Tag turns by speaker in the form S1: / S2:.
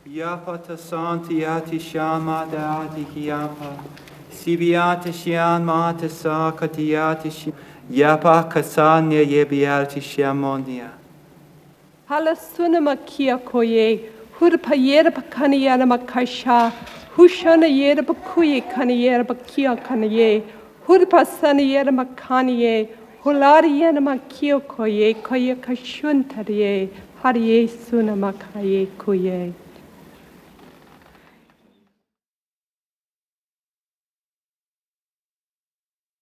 S1: Yapata santiati shamada yapa. Sibiata shian mata sakatiati shi. Yapa kasanya yebiati shamonia.
S2: Halasuna makia koye, hurpa yerba kaniyana makasha, hushana yerba kuye kaniyerba kia kanaye, hurpa sana yerba kaniye, hulari yana makio koye, koye kashuntarie, hariye suna makaye koye.